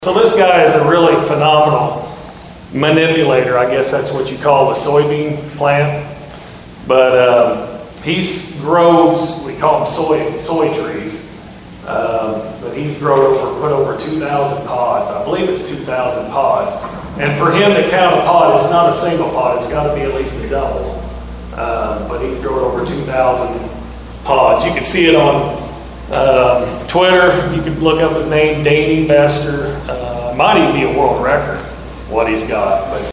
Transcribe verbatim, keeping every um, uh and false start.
So this guy is a really phenomenal manipulator. I guess that's what you call the soybean plant. But um, he grows, we call them soy soy trees. Um, but he's grown over, put over two thousand pods. I believe it's two thousand pods. And for him to count a pod, it's not a single pod. It's got to be at least a double. Um, but he's grown over two thousand pods. You can see it on Um, Twitter. You can look up his name, Danny Bester. Uh, might even be a world record what he's got. But